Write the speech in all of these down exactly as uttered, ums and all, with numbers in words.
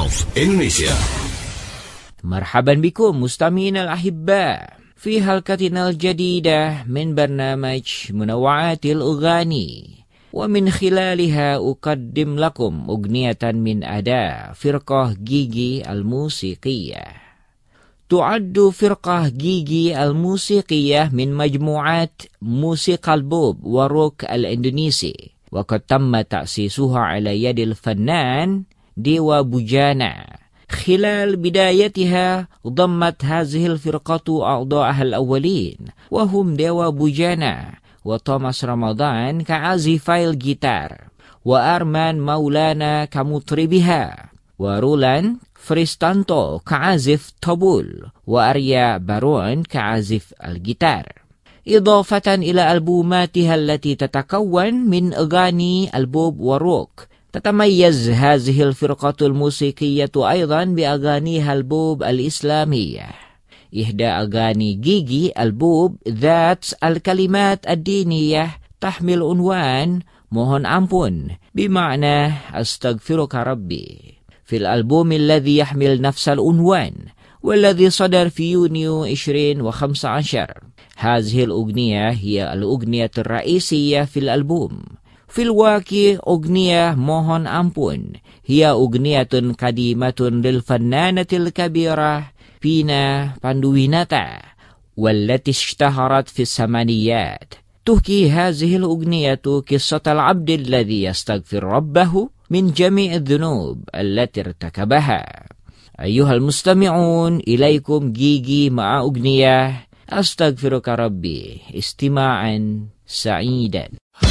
Gulf Indonesia. Marhaban bikum mustami'in al-ahibba fi halkatina al-jadidah min barnamaj Munawwa'atil Ughani. Wa min khilaliha uqaddim lakum ugniyatan min ada firqah Gigi al-Musiqiyah. Tu'addu firqah Gigi al-Musiqiyah min majmu'at musiqa al-bub wa rock al-Indonesi. Wa qad tamma ta'sisuha ala yadil fannan Dewa Bujana. خلال بدايتها ضمت هذه الفرقة أعضاءها الأولين وهم ديوا بوجانا وتوماس رمضان كعازفي الجيتار وأرمان مولانا كمطربها ورولان فريستانتو كعازف طبول وأريا بارون كعازف الجيتار إضافة إلى ألبوماتها التي تتكون من أغاني البوب والروك. تتميز هذه الفرقة الموسيقية أيضا بأغانيها البوب الإسلامية. إحدى أغاني جيجي البوب ذات الكلمات الدينية تحمل عنوان mohon ampun بمعنى أستغفرك ربي في الألبوم الذي يحمل نفس العنوان والذي صدر في يونيو عشرين وخمسة عشر. هذه الأغنية هي الأغنية الرئيسية في الألبوم. في الواقع أغنية mohon ampun هي أغنية قديمة للفنانة الكبيرة بينا باندويناتا والتي اشتهرت في الثمانينات. تحكي هذه الأغنية قصة العبد الذي يستغفر ربه من جميع الذنوب التي ارتكبها. أيها المستمعون إليكم جيجي مع أغنية أستغفرك ربي استماعا سعيدا.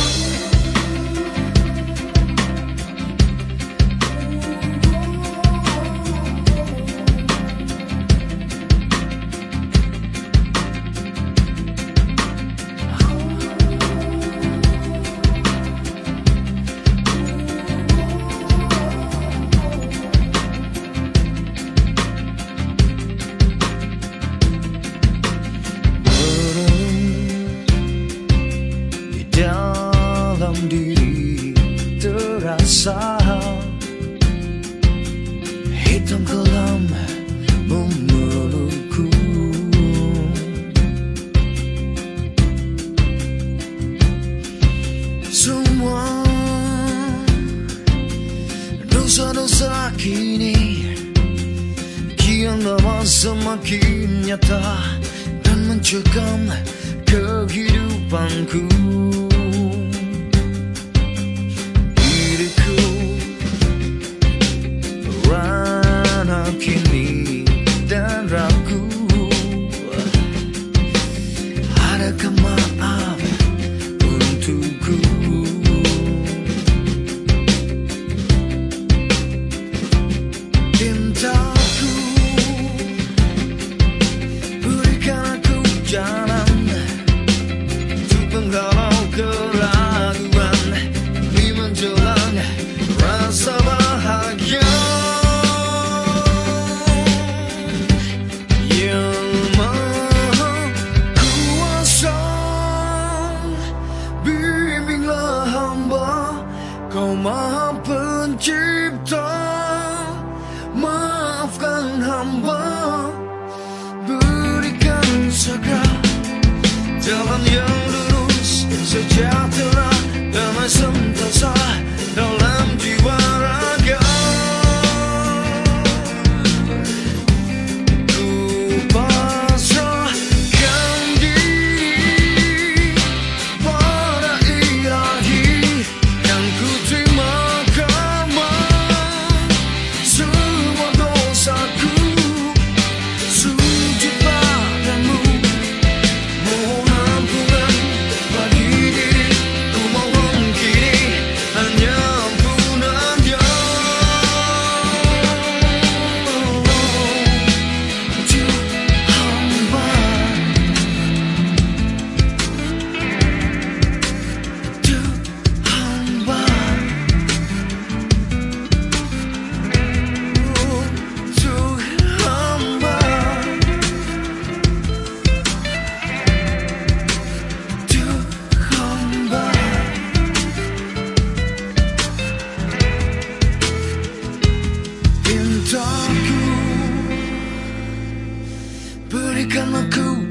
Hitam kelam memelukku, semua dosa-dosa kini kian lama semakin nyata dan mencekam kehidupanku. Kini dan ragu, adakah maaf untukku? Cintaku, berikan aku jalan untuk menghalau keraguan di menjelang rasa bahagia. Maha Pencipta, maafkan hamba, berikan segera jalan yang lurus, sejahtera, damai sentosa dalam jiwa raga. Ku pasrahkan diri pada Ilahi yang ku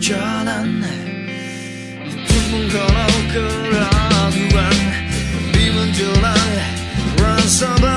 berjalan, pun kalau keraguan di menjelang rasa